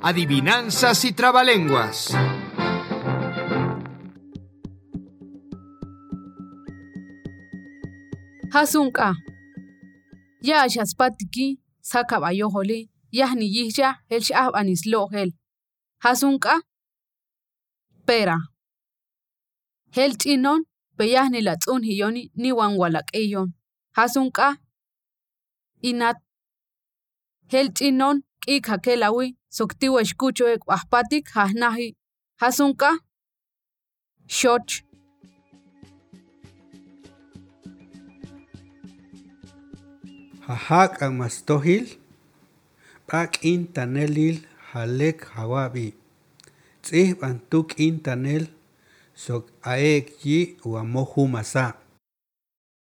Adivinanzas y trabalenguas. Hasunka. Ya shaspatiki sakabayo holi yahni yihya el shab anis lohel. Hasunka. Pera. Hel chinon beyahni latsun hiyoni ni wangwalak eyon. Hasunka. Inat. Hel chinon ik hakelawi suktiwa escucho ek ahpatik hahnahi. Hasunka. Shoch. Hahak amastohil, pak intanelil halek hawabi. Tsih bantuk intanel sok aek yi wa mohu masa.